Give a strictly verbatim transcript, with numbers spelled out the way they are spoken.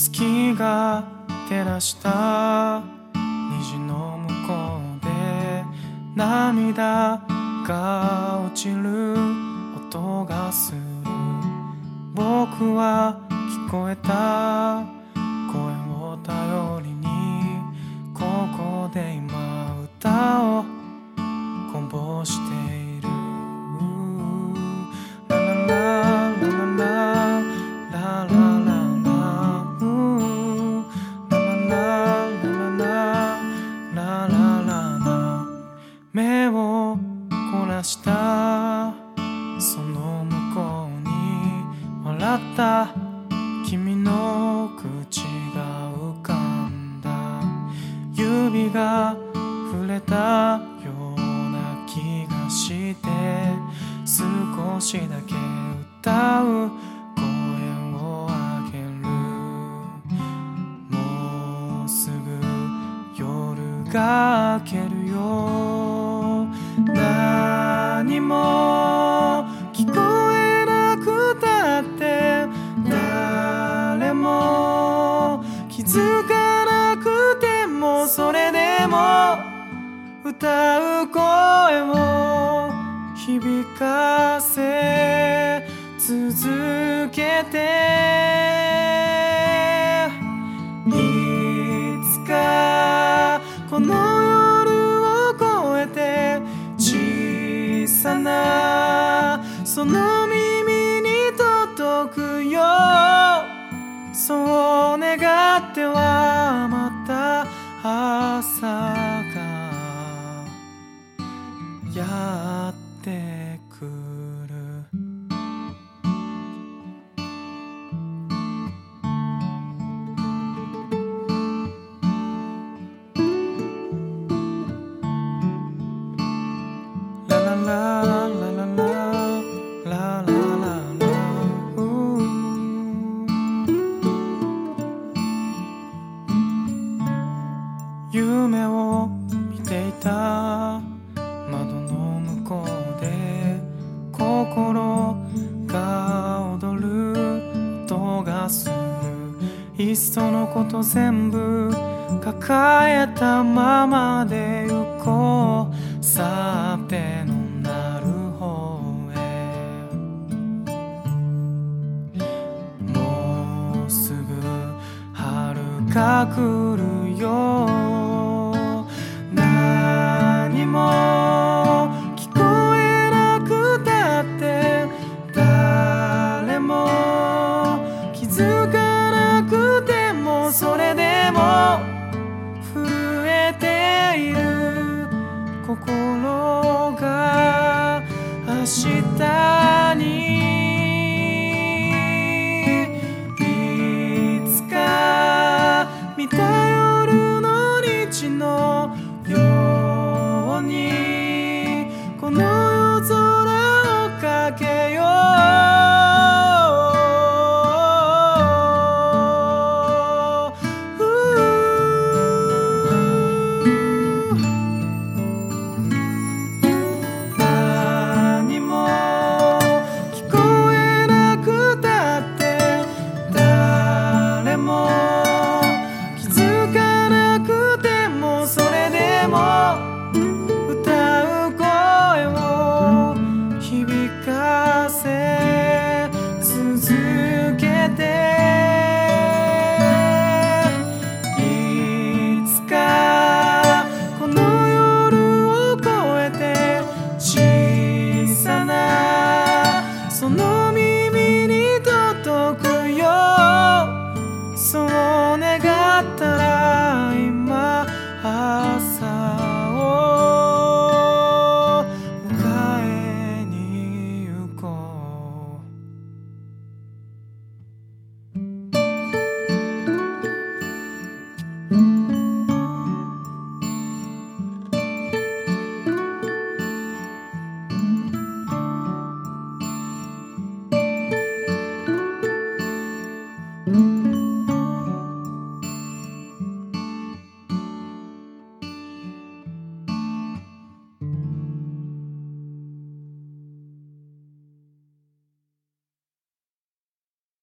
月が照らした虹の向こうで涙が落ちる音がする。僕は聞こえた声を頼りにここで今歌をこぼしている。ラララララララララ目を凝らしたその向こうに笑った君の口が浮かんだ。指が触れたような気がして少しだけ歌う声をあげる。もうすぐ夜が明けるよ。何も聞こえなくたって誰も気づかなくてもそれでも歌う声を響かせ続けていつかこの夜を越えて小さなその耳に届くよ。そう願ってはまた朝がやってくる。ラララララララララ夢を見ていた窓の向こうで心が踊る音がする。いっそのこと全部抱えたままで行こう。さてのなる方へもうすぐ春が来るよ。何も聞こえなくたって誰も気づかなくてもそれでも震えている心が明日にいつか見た夜の日のようにこの夜空をかけよう。何も聞こえなくたって誰も気づかなくてもそれでも歌う声を響か